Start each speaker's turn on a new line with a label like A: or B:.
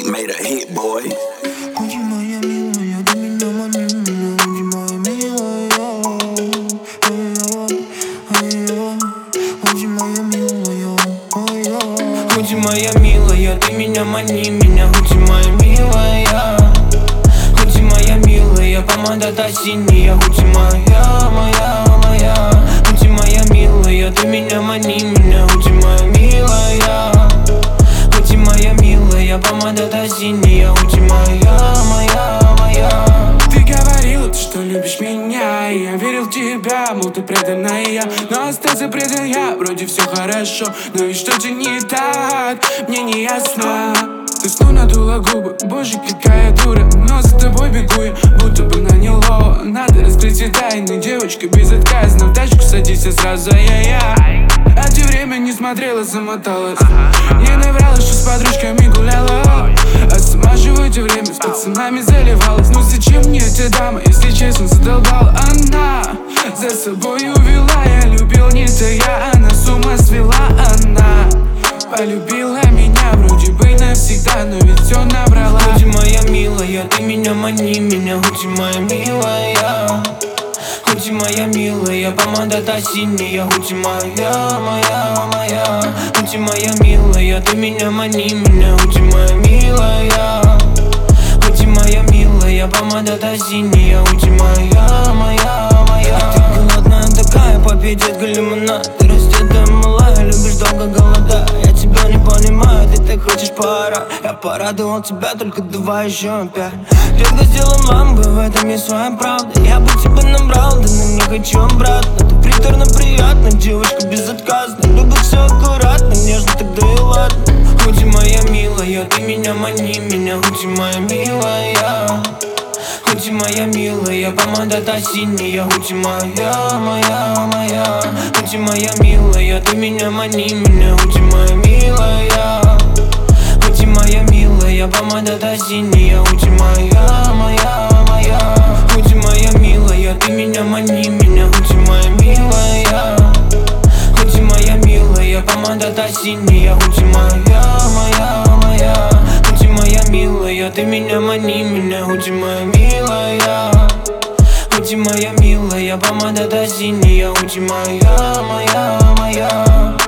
A: beat made a hit, boy.
B: Худи моя милая, ты меня мани, меня, худи моя милая, худи моя милая,
C: худи моя милая, ты меня мани, меня, худи моя милая, худи моя милая, помада та синяя, худи моя, моя, худи моя милая, ты меня мани, меня, худи моя милая, худи моя милая, помада та синяя, худи моя.
D: Ты говорила, что любишь меня, и я верил в тебя, мол, ты преданная. Но остался предан я, вроде все хорошо, но ведь что-то не так, мне не ясно. Ты снова надула губы, боже, какая дура, но за тобой бегу я, будто бы наняло. Надо раскрыть все тайны, девочка безотказна. В тачку садись, а сразу я. А ты время не смотрела, замоталась. Не наврала, что с подружками гуляла, а сама же в это время с пацанами заливалась. Ну зачем мне эта дама, если честно, задолбала. Она за собой увела, я любил не то я, она с ума свела. Она полюбила меня вроде бы навсегда, но ведь все набрала.
C: Худи моя милая, ты меня мани, меня, худи моя милая, худи моя милая, помада та синяя, худи моя, худи моя милая, ты меня мани, меня, худи моя милая, худи моя милая, помада та синяя, худи моя. Ты голодная такая, попей, детка, лимонад. Ты раздетая малая, любишь долго голодать. Я тебя не понимаю, ты так хочешь пора. Я порадовал тебя, только давай еще 5. Редко сделаем ламбы, в этом есть своя правда. Я бы тебя набрал, да но не хочу обратно. Ты приторно приятна, девочка безотказна. Любит все аккуратно, нежно, тогда и ладно. Худи моя милая, ты меня мани, меня, худи моя милая, худи моя милая, помада та синяя, худи моя, худи моя милая, ты меня мани, меня, худи моя милая, худи моя милая, помада та синяя, худи моя, худи моя милая, ты меня мани, меня, худи моя милая, худи моя милая, помада та синяя, худи моя, худи моя милая, ты меня мани, меня, худи моя милая, худи моя милая, помада та синяя, худи моя.